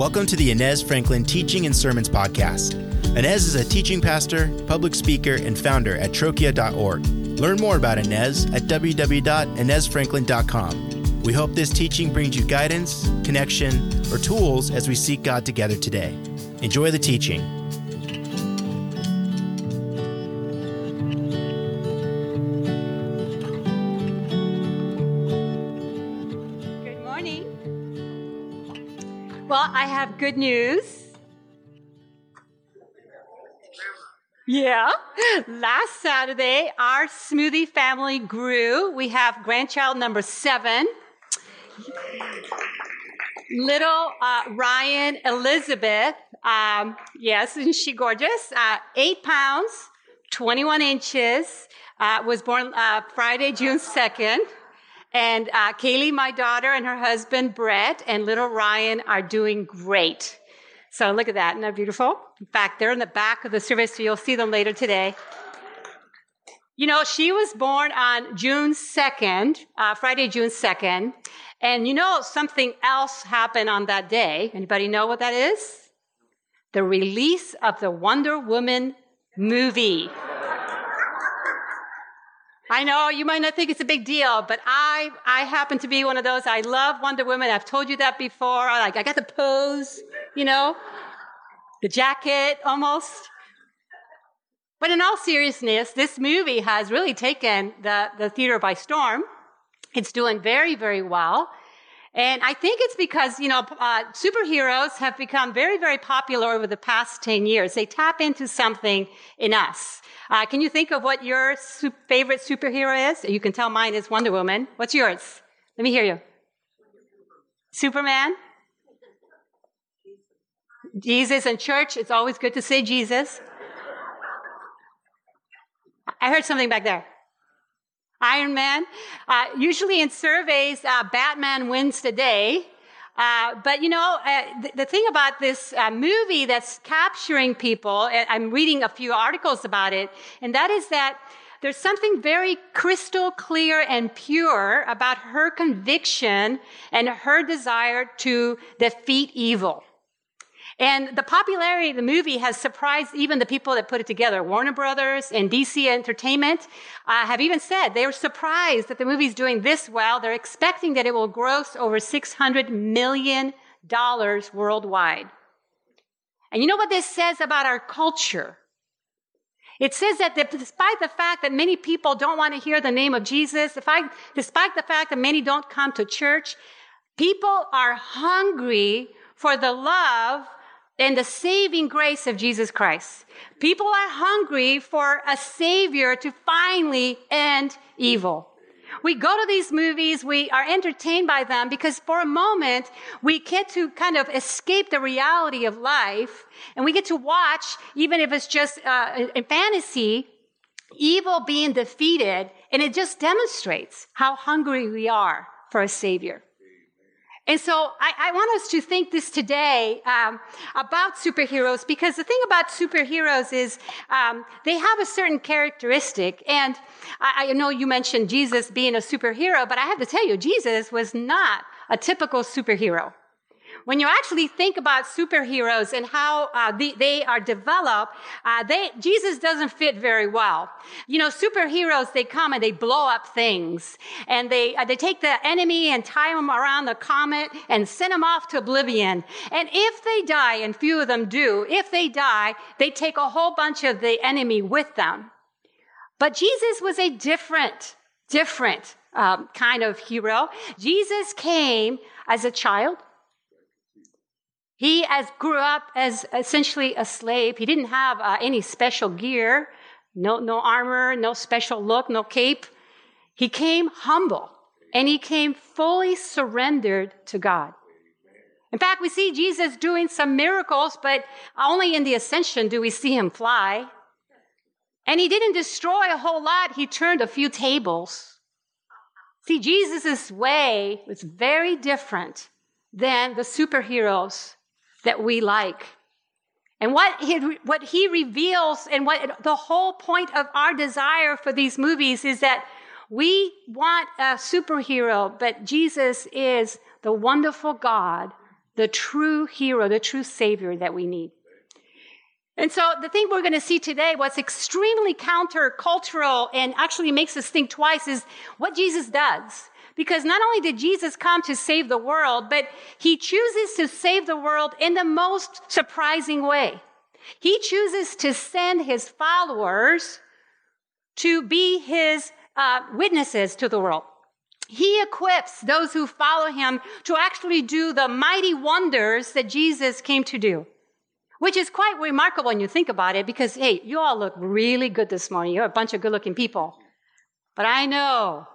Welcome to the Inez Franklin Teaching and Sermons Podcast. Inez is a teaching pastor, public speaker, and founder at trochia.org. Learn more about Inez at www.inezfranklin.com. We hope this teaching brings you guidance, connection, or tools as we seek God together today. Enjoy the teaching. Good morning. Well, I have good news. Yeah. Last Saturday, our smoothie family grew. We have grandchild number 7. Little Ryan Elizabeth. Yes, isn't she gorgeous? 8 pounds, 21 inches. Was born Friday, June 2nd. And Kaylee, my daughter, and her husband, Brett, and little Ryan are doing great. So look at that. Isn't that beautiful? In fact, they're in the back of the service, so you'll see them later today. You know, she was born on June 2nd, Friday, June 2nd. And you know, something else happened on that day. Anybody know what that is? The release of the Wonder Woman movie. I know you might not think it's a big deal, but I happen to be one of those. I love Wonder Woman. I've told you that before. I got the pose, you know, the jacket almost. But in all seriousness, this movie has really taken the theater by storm. It's doing very, very well. And I think it's because, you know, superheroes have become very, very popular over the past 10 years. They tap into something in us. Can you think of what your favorite superhero is? You can tell mine is Wonder Woman. What's yours? Let me hear you. Superman? Jesus and church. It's always good to say Jesus. I heard something back there. Iron Man. Usually in surveys, Batman wins the day. But, you know, the thing about this movie that's capturing people, I'm reading a few articles about it, and that is that there's something very crystal clear and pure about her conviction and her desire to defeat evil. And the popularity of the movie has surprised even the people that put it together. Warner Brothers and DC Entertainment have even said they were surprised that the movie's doing this well. They're expecting that it will gross over $600 million worldwide. And you know what this says about our culture? It says that despite the fact that many people don't want to hear the name of Jesus, despite the fact that many don't come to church, people are hungry for the love and the saving grace of Jesus Christ. People are hungry for a Savior to finally end evil. We go to these movies, we are entertained by them because for a moment we get to kind of escape the reality of life, and we get to watch, even if it's just in fantasy, evil being defeated, and it just demonstrates how hungry we are for a Savior. And so I want us to think this today about superheroes, because the thing about superheroes is they have a certain characteristic. And I know you mentioned Jesus being a superhero, but I have to tell you, Jesus was not a typical superhero. When you actually think about superheroes and how they are developed, Jesus doesn't fit very well. You know, superheroes, they come and they blow up things. And they take the enemy and tie them around the comet and send them off to oblivion. And if they die, and few of them do, if they die, they take a whole bunch of the enemy with them. But Jesus was a different kind of hero. Jesus came as a child. He grew up as essentially a slave. He didn't have any special gear, no armor, no special look, no cape. He came humble, and he came fully surrendered to God. In fact, we see Jesus doing some miracles, but only in the ascension do we see him fly. And he didn't destroy a whole lot. He turned a few tables. See, Jesus' way was very different than the superheroes that we like. And what he reveals, and what the whole point of our desire for these movies is that we want a superhero, but Jesus is the wonderful God the true hero, the true Savior that we need. And so the thing we're going to see today, what's extremely countercultural and actually makes us think twice, is what Jesus does. Because not only did Jesus come to save the world, but he chooses to save the world in the most surprising way. He chooses to send his followers to be his witnesses to the world. He equips those who follow him to actually do the mighty wonders that Jesus came to do, which is quite remarkable when you think about it, because, hey, you all look really good this morning. You're a bunch of good-looking people. But I know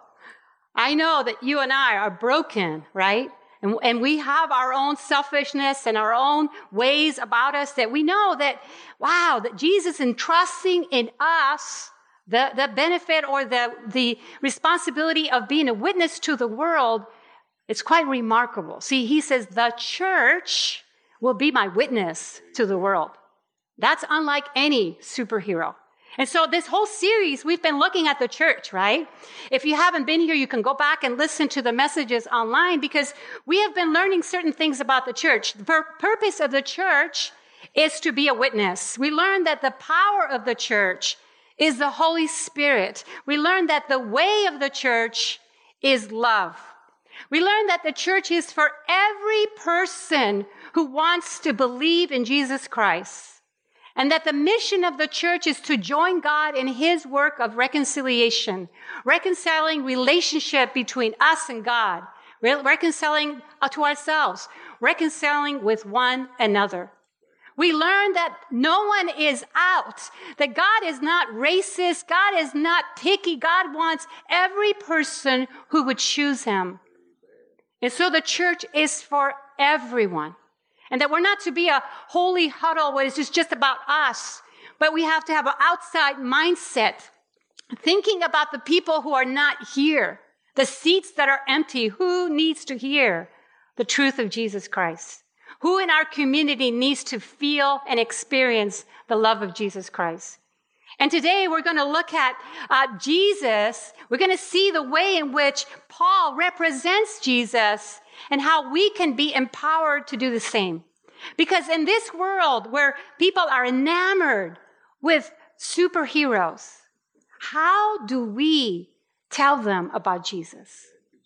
that you and I are broken, right? And we have our own selfishness and our own ways about us that we know that, wow, that Jesus entrusting in us the benefit or the responsibility of being a witness to the world, it's quite remarkable. See, he says, the church will be my witness to the world. That's unlike any superhero. And so this whole series, we've been looking at the church, right? If you haven't been here, you can go back and listen to the messages online, because we have been learning certain things about the church. The purpose of the church is to be a witness. We learned that the power of the church is the Holy Spirit. We learned that the way of the church is love. We learned that the church is for every person who wants to believe in Jesus Christ. And that the mission of the church is to join God in his work of reconciliation, reconciling relationship between us and God, reconciling to ourselves, reconciling with one another. We learn that no one is out, that God is not racist, God is not picky, God wants every person who would choose him. And so the church is for everyone. And that we're not to be a holy huddle where it's just about us, but we have to have an outside mindset, thinking about the people who are not here, the seats that are empty. Who needs to hear the truth of Jesus Christ? Who in our community needs to feel and experience the love of Jesus Christ? And today we're going to look at Jesus. We're going to see the way in which Paul represents Jesus and how we can be empowered to do the same. Because in this world where people are enamored with superheroes, how do we tell them about Jesus?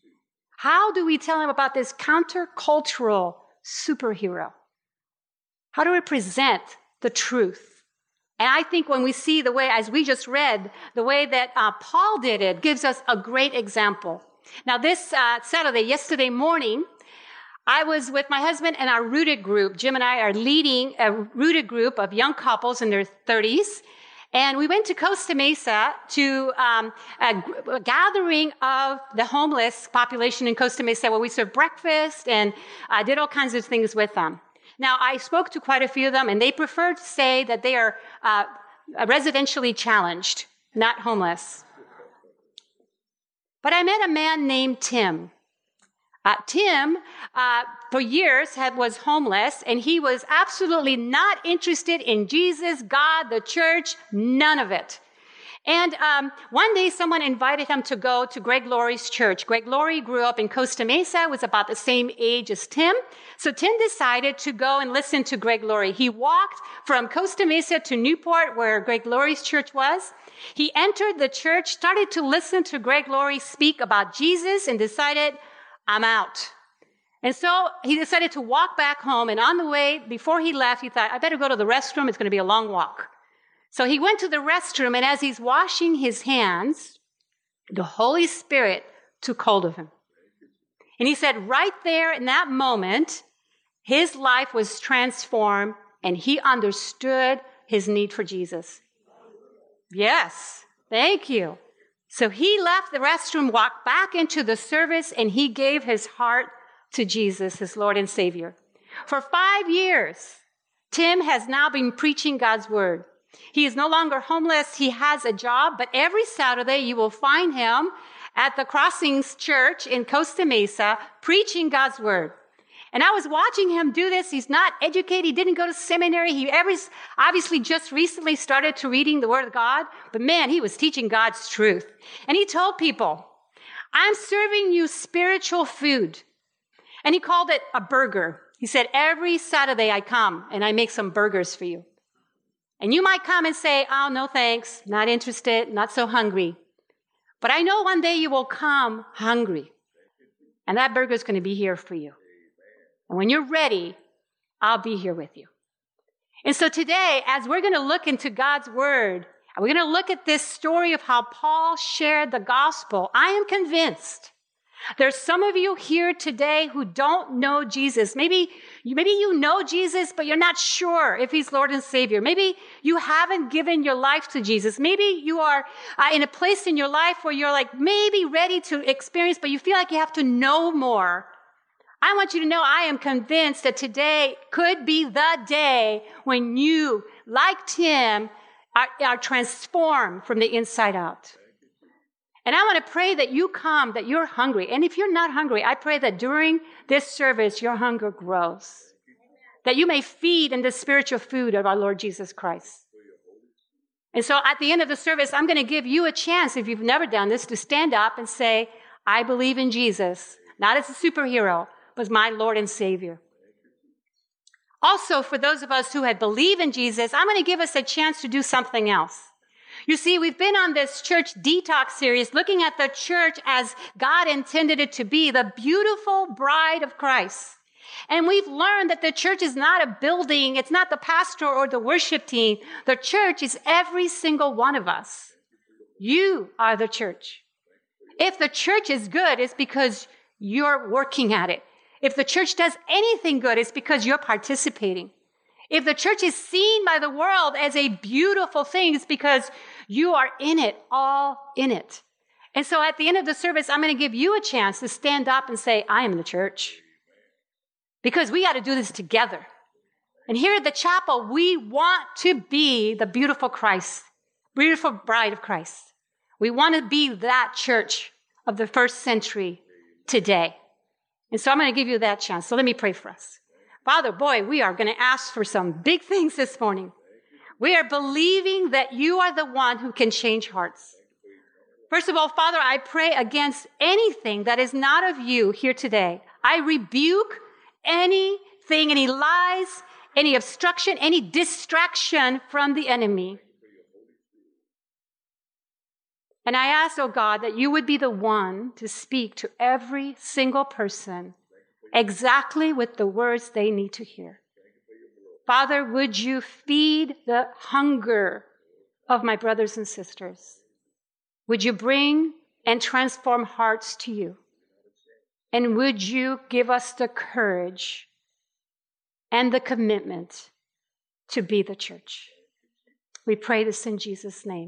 How do we tell them about this countercultural superhero? How do we present the truth? And I think when we see the way, as we just read, the way that Paul did it gives us a great example. Now, this yesterday morning, I was with my husband and our Rooted group. Jim and I are leading a Rooted group of young couples in their 30s. And we went to Costa Mesa to a gathering of the homeless population in Costa Mesa where we served breakfast and did all kinds of things with them. Now, I spoke to quite a few of them, and they prefer to say that they are residentially challenged, not homeless. But I met a man named Tim. Tim, for years, was homeless, and he was absolutely not interested in Jesus, God, the church, none of it. And one day, someone invited him to go to Greg Laurie's church. Greg Laurie grew up in Costa Mesa, was about the same age as Tim. So Tim decided to go and listen to Greg Laurie. He walked from Costa Mesa to Newport, where Greg Laurie's church was. He entered the church, started to listen to Greg Laurie speak about Jesus, and decided, I'm out. And so he decided to walk back home. And on the way, before he left, he thought, I better go to the restroom. It's going to be a long walk. So he went to the restroom, and as he's washing his hands, the Holy Spirit took hold of him. And he said right there in that moment, his life was transformed, and he understood his need for Jesus. Yes, thank you. So he left the restroom, walked back into the service, and he gave his heart to Jesus, his Lord and Savior. For 5 years, Tim has now been preaching God's word. He is no longer homeless. He has a job, but every Saturday you will find him at the Crossings Church in Costa Mesa preaching God's word. And I was watching him do this. He's not educated. He didn't go to seminary. He obviously just recently started to reading the word of God. But man, he was teaching God's truth. And he told people, I'm serving you spiritual food. And he called it a burger. He said, every Saturday I come and I make some burgers for you. And you might come and say, oh, no thanks, not interested, not so hungry. But I know one day you will come hungry. And that burger is going to be here for you. And when you're ready, I'll be here with you. And so today, as we're going to look into God's word, and we're going to look at this story of how Paul shared the gospel, I am convinced there's some of you here today who don't know Jesus. Maybe you know Jesus, but you're not sure if he's Lord and Savior. Maybe you haven't given your life to Jesus. Maybe you are in a place in your life where you're like maybe ready to experience, but you feel like you have to know more. I want you to know I am convinced that today could be the day when you, like Tim, are transformed from the inside out. And I want to pray that you come, that you're hungry. And if you're not hungry, I pray that during this service, your hunger grows. That you may feed in the spiritual food of our Lord Jesus Christ. And so at the end of the service, I'm going to give you a chance, if you've never done this, to stand up and say, I believe in Jesus, not as a superhero, but as my Lord and Savior. Also, for those of us who had believed in Jesus, I'm going to give us a chance to do something else. You see, we've been on this church detox series looking at the church as God intended it to be, the beautiful bride of Christ. And we've learned that the church is not a building. It's not the pastor or the worship team. The church is every single one of us. You are the church. If the church is good, it's because you're working at it. If the church does anything good, it's because you're participating. If the church is seen by the world as a beautiful thing, it's because you are in it, all in it. And so at the end of the service, I'm going to give you a chance to stand up and say, I am the church. Because we got to do this together. And here at the chapel, we want to be the beautiful Christ, beautiful bride of Christ. We want to be that church of the first century today. And so I'm going to give you that chance. So let me pray for us. Father, boy, we are going to ask for some big things this morning. We are believing that you are the one who can change hearts. First of all, Father, I pray against anything that is not of you here today. I rebuke anything, any lies, any obstruction, any distraction from the enemy. And I ask, oh God, that you would be the one to speak to every single person exactly with the words they need to hear. Father, would you feed the hunger of my brothers and sisters? Would you bring and transform hearts to you? And would you give us the courage and the commitment to be the church? We pray this in Jesus' name.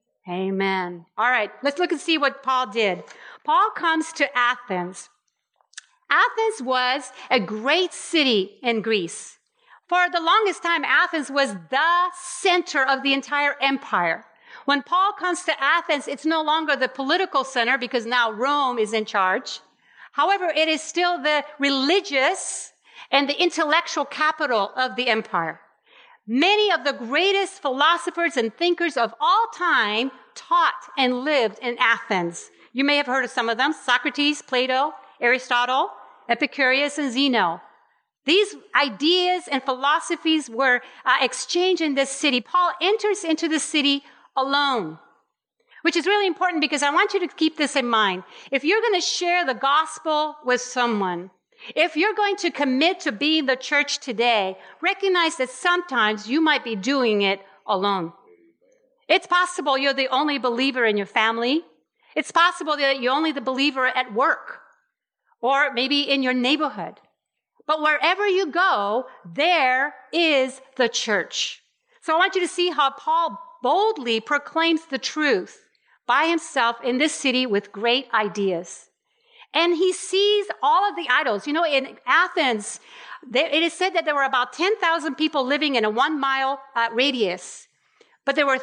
Amen. All right, let's look and see what Paul did. Paul comes to Athens. Athens was a great city in Greece. For the longest time, Athens was the center of the entire empire. When Paul comes to Athens, it's no longer the political center because now Rome is in charge. However, it is still the religious and the intellectual capital of the empire. Many of the greatest philosophers and thinkers of all time taught and lived in Athens. You may have heard of some of them: Socrates, Plato, Aristotle, Epicurus, and Zeno. These ideas and philosophies were exchanged in this city. Paul enters into the city alone, which is really important because I want you to keep this in mind. If you're going to share the gospel with someone, if you're going to commit to being the church today, recognize that sometimes you might be doing it alone. It's possible you're the only believer in your family. It's possible that you're only the believer at work or maybe in your neighborhood. But wherever you go, there is the church. So I want you to see how Paul boldly proclaims the truth by himself in this city with great ideas. And he sees all of the idols. You know, in Athens, it is said that there were about 10,000 people living in a 1 mile radius. But there were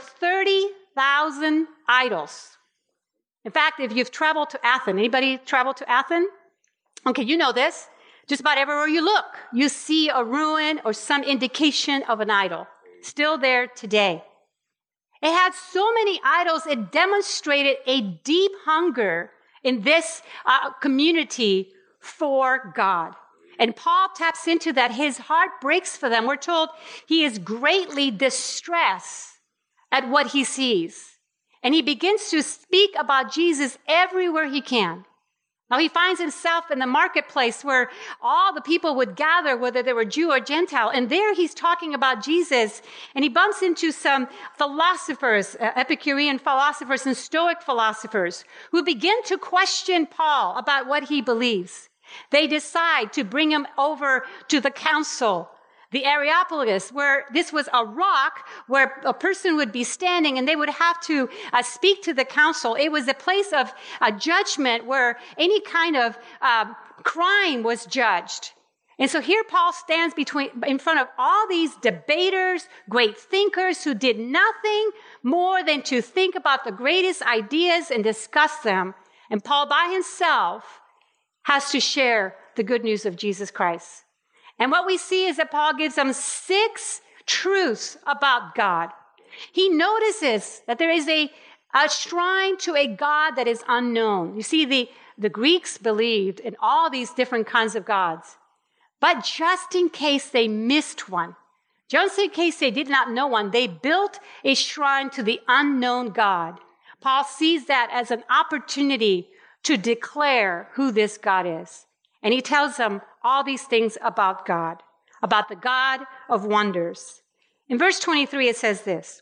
30,000 idols. In fact, if you've traveled to Athens, anybody traveled to Athens? Okay, you know this. Just about everywhere you look, you see a ruin or some indication of an idol. Still there today. It had so many idols, it demonstrated a deep hunger in this community for God. And Paul taps into that. His heart breaks for them. We're told he is greatly distressed at what he sees. And he begins to speak about Jesus everywhere he can. Now he finds himself in the marketplace where all the people would gather, whether they were Jew or Gentile. And there he's talking about Jesus. And he bumps into some philosophers, Epicurean philosophers and Stoic philosophers, who begin to question Paul about what he believes. They decide to bring him over to the council, the Areopagus, where this was a rock where a person would be standing and they would have to speak to the council. It was a place of judgment where any kind of crime was judged. And so here Paul stands in front of all these debaters, great thinkers who did nothing more than to think about the greatest ideas and discuss them. And Paul by himself has to share the good news of Jesus Christ. And what we see is that Paul gives them 6 truths about God. He notices that there is a shrine to a God that is unknown. You see, the Greeks believed in all these different kinds of gods. But just in case they missed one, just in case they did not know one, they built a shrine to the unknown God. Paul sees that as an opportunity to declare who this God is. And he tells them all these things about God, about the God of wonders. In verse 23, it says this: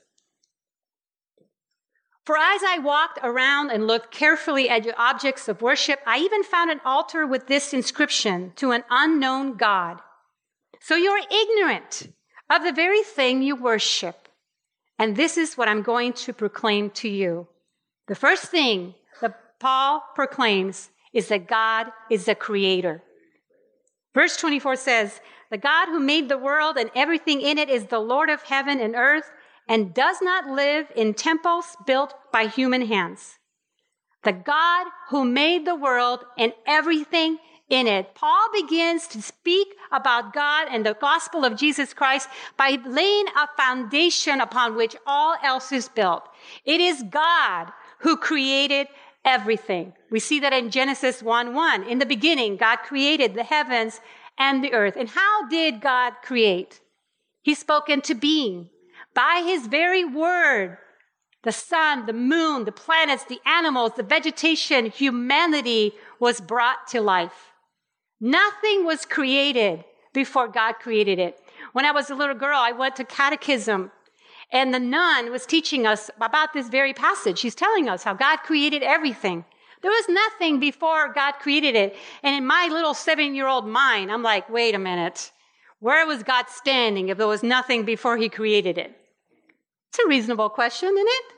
"For as I walked around and looked carefully at your objects of worship, I even found an altar with this inscription, 'To an unknown God.' So you're ignorant of the very thing you worship. And this is what I'm going to proclaim to you." The first thing that Paul proclaims is that God is the creator. Verse 24 says, "The God who made the world and everything in it is the Lord of heaven and earth and does not live in temples built by human hands." The God who made the world and everything in it. Paul begins to speak about God and the gospel of Jesus Christ by laying a foundation upon which all else is built. It is God who created everything. We see that in Genesis 1:1. In the beginning, God created the heavens and the earth. And how did God create? He spoke into being. By his very word, the sun, the moon, the planets, the animals, the vegetation, humanity was brought to life. Nothing was created before God created it. When I was a little girl, I went to catechism. And the nun was teaching us about this very passage. She's telling us how God created everything. There was nothing before God created it. And in my little 7-year-old mind, I'm like, wait a minute. Where was God standing if there was nothing before he created it? It's a reasonable question, isn't it?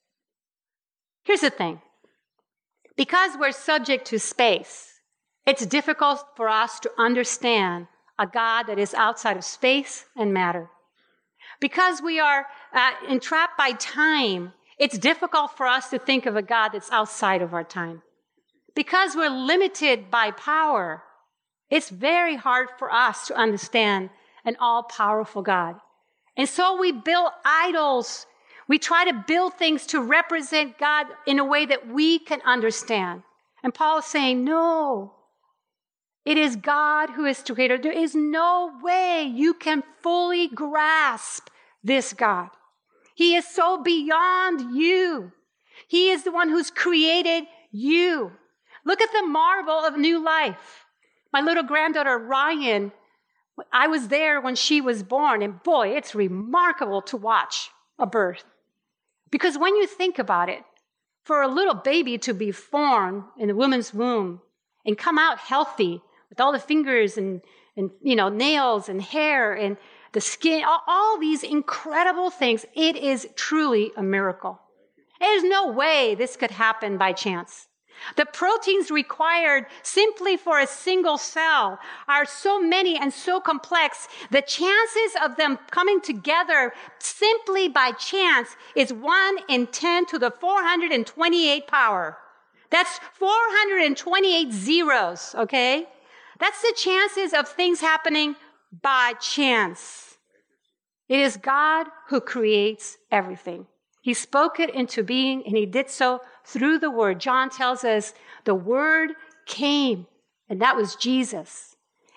Here's the thing. Because we're subject to space, it's difficult for us to understand a God that is outside of space and matter. Because we are entrapped by time, it's difficult for us to think of a God that's outside of our time. Because we're limited by power, it's very hard for us to understand an all-powerful God. And so we build idols. We try to build things to represent God in a way that we can understand. And Paul is saying, no, it is God who is creator. There is no way you can fully grasp this God. He is so beyond you. He is the one who's created you. Look at the marvel of new life. My little granddaughter, Ryan, I was there when she was born, and boy, it's remarkable to watch a birth. Because when you think about it, for a little baby to be formed in a woman's womb and come out healthy with all the fingers and nails and hair and the skin, all these incredible things, it is truly a miracle. There's no way this could happen by chance. The proteins required simply for a single cell are so many and so complex, the chances of them coming together simply by chance is 1 in 10 to the 428 power. That's 428 zeros, okay? That's the chances of things happening by chance. It is God who creates everything. He spoke it into being, and he did so through the Word. John tells us the Word came, and that was Jesus.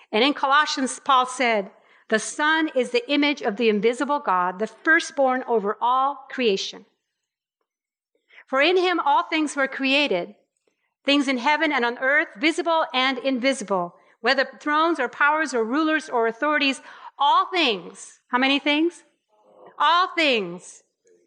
And in Colossians, Paul said, the Son is the image of the invisible God, the firstborn over all creation. For in him all things were created, things in heaven and on earth, visible and invisible, whether thrones or powers or rulers or authorities, all things. How many things? All things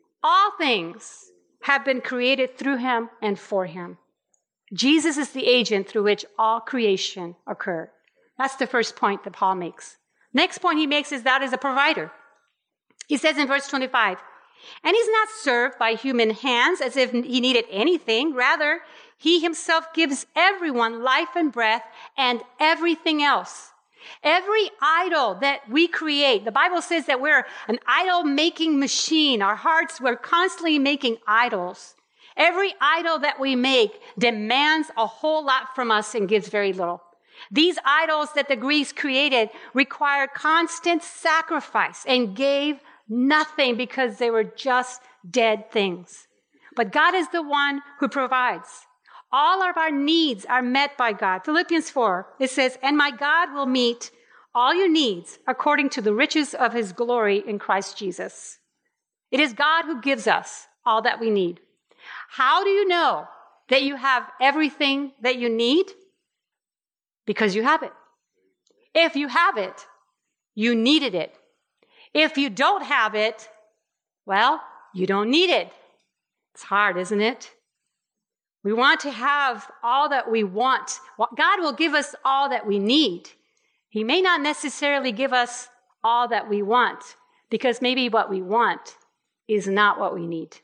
have been created through him and for him. Jesus is the agent through which all creation occurred. That's the first point that Paul makes. Next point he makes is that is a provider. He says in verse 25, and he's not served by human hands as if he needed anything. Rather, he himself gives everyone life and breath and everything else. Every idol that we create, the Bible says that we're an idol-making machine. Our hearts, we're constantly making idols. Every idol that we make demands a whole lot from us and gives very little. These idols that the Greeks created required constant sacrifice and gave nothing because they were just dead things. But God is the one who provides. All of our needs are met by God. Philippians 4, it says, and my God will meet all your needs according to the riches of his glory in Christ Jesus. It is God who gives us all that we need. How do you know that you have everything that you need? Because you have it. If you have it, you needed it. If you don't have it, well, you don't need it. It's hard, isn't it? We want to have all that we want. God will give us all that we need. He may not necessarily give us all that we want, because maybe what we want is not what we need.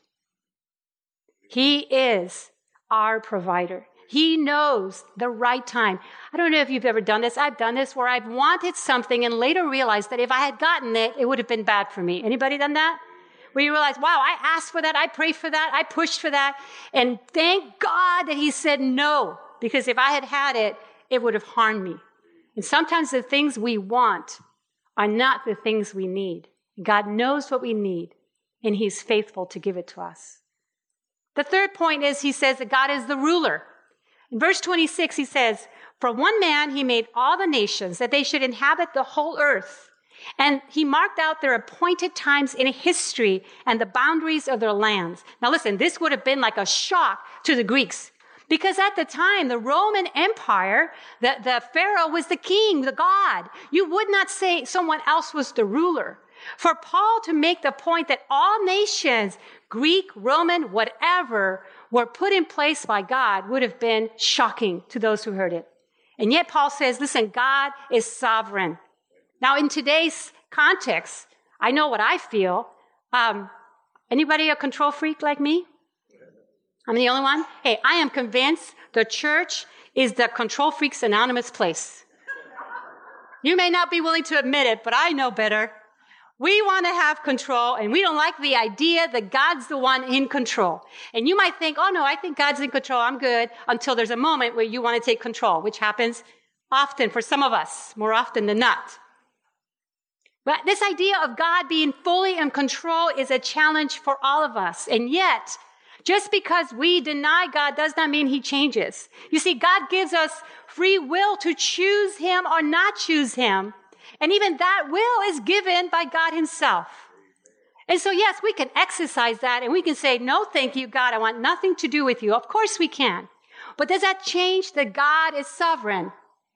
He is our provider. He knows the right time. I don't know if you've ever done this. I've done this where I've wanted something and later realized that if I had gotten it, it would have been bad for me. Anybody done that? Where you realize, wow, I asked for that, I prayed for that, I pushed for that, and thank God that he said no, because if I had had it, it would have harmed me. And sometimes the things we want are not the things we need. God knows what we need, and he's faithful to give it to us. The third point is he says that God is the ruler. In verse 26, he says, for one man he made all the nations, that they should inhabit the whole earth. And he marked out their appointed times in history and the boundaries of their lands. Now listen, this would have been like a shock to the Greeks. Because at the time, the Roman Empire, the Pharaoh was the king, the god. You would not say someone else was the ruler. For Paul to make the point that all nations, Greek, Roman, whatever, were put in place by God would have been shocking to those who heard it. And yet Paul says, listen, God is sovereign. Now, in today's context, I know what I feel. Anybody a control freak like me? I'm the only one? Hey, I am convinced the church is the control freaks anonymous place. You may not be willing to admit it, but I know better. We want to have control, and we don't like the idea that God's the one in control. And you might think, oh no, I think God's in control, I'm good, until there's a moment where you want to take control, which happens often for some of us, more often than not. But this idea of God being fully in control is a challenge for all of us. And yet, just because we deny God does not mean he changes. You see, God gives us free will to choose him or not choose him. And even that will is given by God himself. And so, yes, we can exercise that and we can say, no, thank you, God. I want nothing to do with you. Of course we can. But does that change that God is sovereign?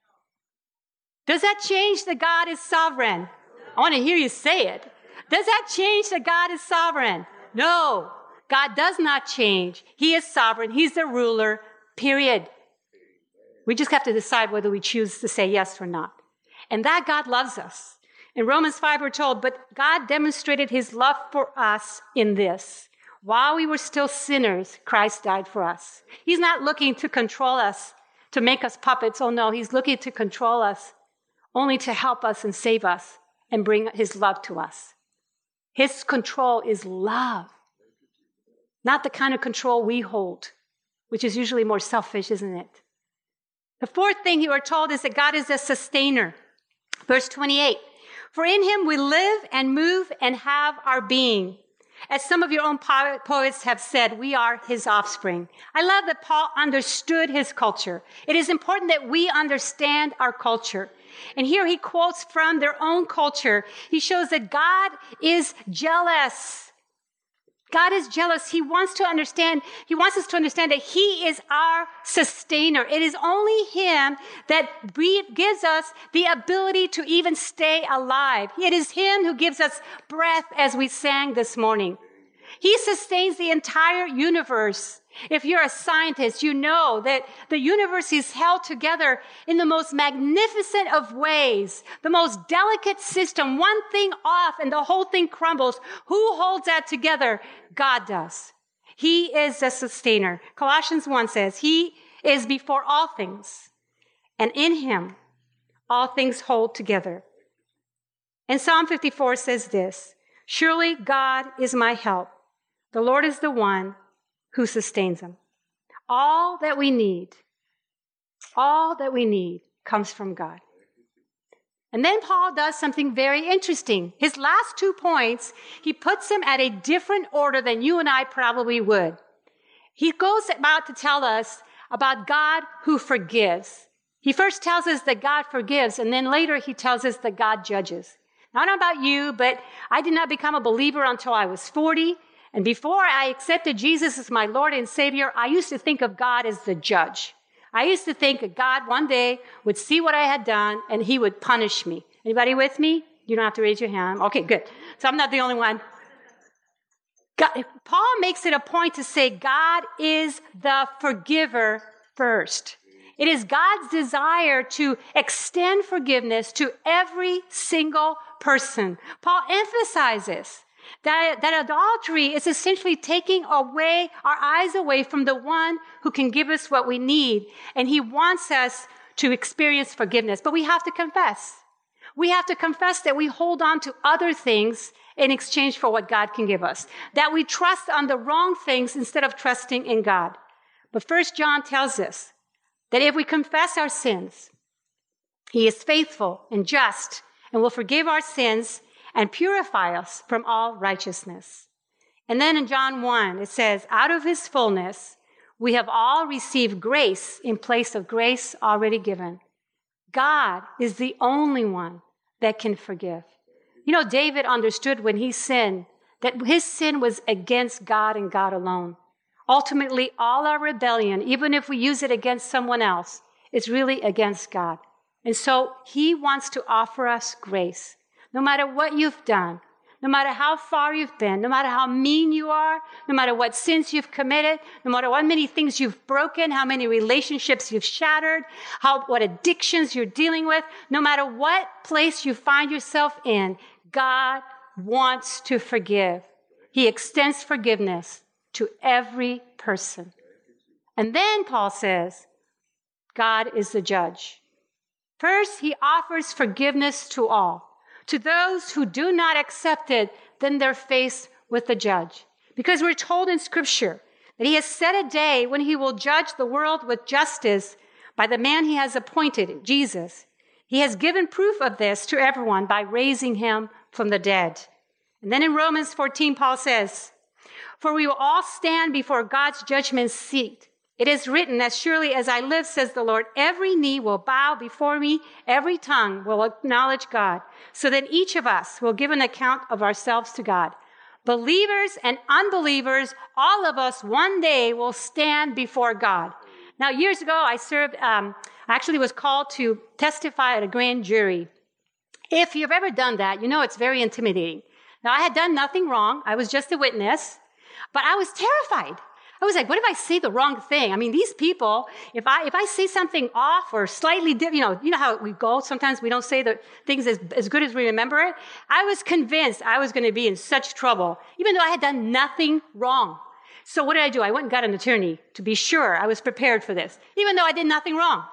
Does that change that God is sovereign? I want to hear you say it. Does that change that God is sovereign? No, God does not change. He is sovereign. He's the ruler, period. We just have to decide whether we choose to say yes or not. And that God loves us. In Romans 5, we're told, but God demonstrated his love for us in this. While we were still sinners, Christ died for us. He's not looking to control us, to make us puppets. Oh no, he's looking to control us, only to help us and save us and bring his love to us. His control is love, not the kind of control we hold, which is usually more selfish, isn't it? The fourth thing you are told is that God is a sustainer. Verse 28, for in him we live and move and have our being. As some of your own poets have said, we are his offspring. I love that Paul understood his culture. It is important that we understand our culture. And here he quotes from their own culture. He shows that God is jealous. God is jealous. He wants us to understand that he is our sustainer. It is only him that gives us the ability to even stay alive. It is him who gives us breath, as we sang this morning. He sustains the entire universe. If you're a scientist, you know that the universe is held together in the most magnificent of ways, the most delicate system. One thing off and the whole thing crumbles. Who holds that together? God does. He is the sustainer. Colossians 1 says, he is before all things, and in him all things hold together. And Psalm 54 says this, surely God is my help. The Lord is the one who sustains them. All that we need comes from God. And then Paul does something very interesting. His last 2 points, he puts them at a different order than you and I probably would. He goes about to tell us about God who forgives. He first tells us that God forgives, and then later he tells us that God judges. Now, I don't know about you, but I did not become a believer until I was 40. And before I accepted Jesus as my Lord and Savior, I used to think of God as the judge. I used to think that God one day would see what I had done and he would punish me. Anybody with me? You don't have to raise your hand. Okay, good. So I'm not the only one. Paul makes it a point to say God is the forgiver first. It is God's desire to extend forgiveness to every single person. Paul emphasizes that adultery is essentially taking away our eyes away from the one who can give us what we need. And he wants us to experience forgiveness. But we have to confess. We have to confess that we hold on to other things in exchange for what God can give us. That we trust on the wrong things instead of trusting in God. But 1 John tells us that if we confess our sins, he is faithful and just and will forgive our sins and purify us from all righteousness. And then in John 1, it says, out of his fullness, we have all received grace in place of grace already given. God is the only one that can forgive. You know, David understood when he sinned that his sin was against God and God alone. Ultimately, all our rebellion, even if we use it against someone else, is really against God. And so he wants to offer us grace. No matter what you've done, no matter how far you've been, no matter how mean you are, no matter what sins you've committed, no matter what many things you've broken, how many relationships you've shattered, what addictions you're dealing with, no matter what place you find yourself in, God wants to forgive. He extends forgiveness to every person. And then Paul says, God is the judge. First, he offers forgiveness to all. To those who do not accept it, then they're faced with the judge. Because we're told in Scripture that he has set a day when he will judge the world with justice by the man he has appointed, Jesus. He has given proof of this to everyone by raising him from the dead. And then in Romans 14, Paul says, for we will all stand before God's judgment seat. It is written, as surely as I live, says the Lord, every knee will bow before me, every tongue will acknowledge God. So then each of us will give an account of ourselves to God. Believers and unbelievers, all of us one day will stand before God. Now, years ago, I actually was called to testify at a grand jury. If you've ever done that, you know it's very intimidating. Now, I had done nothing wrong. I was just a witness, but I was terrified. I was like, what if I say the wrong thing? I mean, these people, if I say something off or slightly different, you know how we go. Sometimes we don't say the things as good as we remember it. I was convinced I was going to be in such trouble, even though I had done nothing wrong. So what did I do? I went and got an attorney to be sure I was prepared for this, even though I did nothing wrong.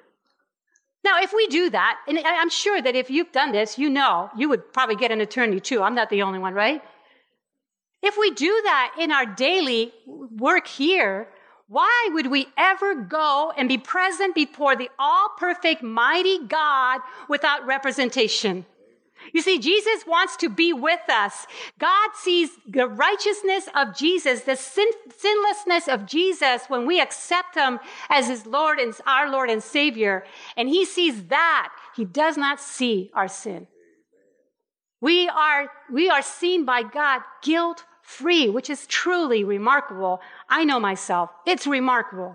Now, if we do that, and I'm sure that if you've done this, you know, you would probably get an attorney too. I'm not the only one, right? If we do that in our daily work here, why would we ever go and be present before the all-perfect, mighty God without representation? You see, Jesus wants to be with us. God sees the righteousness of Jesus, the sinlessness of Jesus when we accept him as his Lord and our Lord and Savior. And he sees that. He does not see our sin. We are seen by God guilt-free, which is truly remarkable. I know myself. It's remarkable.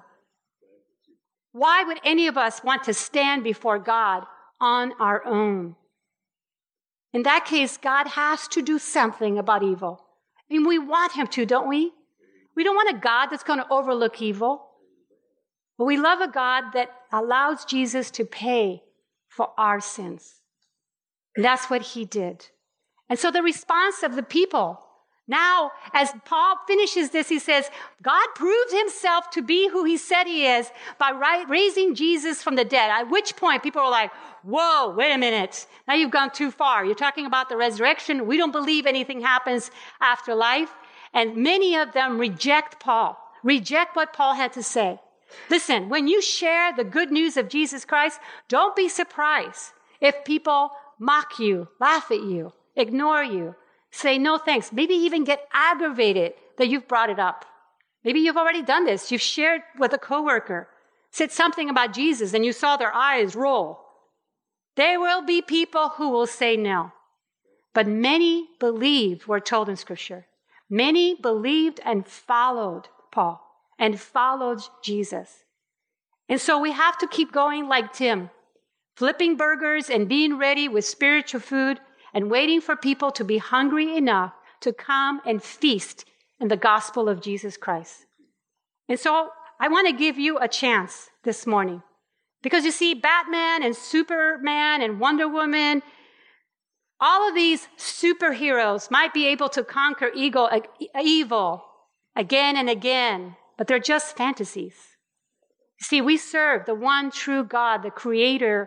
Why would any of us want to stand before God on our own? In that case, God has to do something about evil. I mean, we want him to, don't we? We don't want a God that's going to overlook evil. But we love a God that allows Jesus to pay for our sins. And that's what he did. And so the response of the people, now, as Paul finishes this, he says, God proved himself to be who he said he is by raising Jesus from the dead. At which point people are like, whoa, wait a minute. Now you've gone too far. You're talking about the resurrection. We don't believe anything happens after life. And many of them reject Paul, reject what Paul had to say. Listen, when you share the good news of Jesus Christ, don't be surprised if people mock you, laugh at you, ignore you, say no thanks, maybe even get aggravated that you've brought it up. Maybe you've already done this. You've shared with a coworker, said something about Jesus, and you saw their eyes roll. There will be people who will say no. But many believed, we're told in Scripture. Many believed and followed Paul and followed Jesus. And so we have to keep going like Tim, flipping burgers and being ready with spiritual food and waiting for people to be hungry enough to come and feast in the gospel of Jesus Christ. And so I want to give you a chance this morning. Because you see, Batman and Superman and Wonder Woman, all of these superheroes might be able to conquer evil again and again, but they're just fantasies. You see, we serve the one true God, the creator,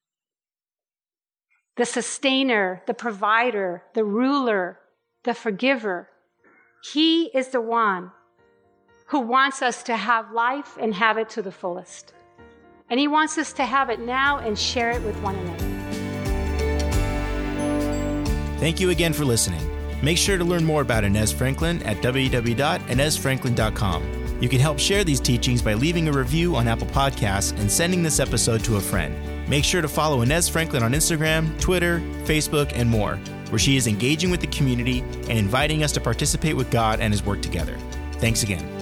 the sustainer, the provider, the ruler, the forgiver. He is the one who wants us to have life and have it to the fullest. And he wants us to have it now and share it with one another. Thank you again for listening. Make sure to learn more about Inez Franklin at www.inezfranklin.com. You can help share these teachings by leaving a review on Apple Podcasts and sending this episode to a friend. Make sure to follow Inez Franklin on Instagram, Twitter, Facebook, and more, where she is engaging with the community and inviting us to participate with God and his work together. Thanks again.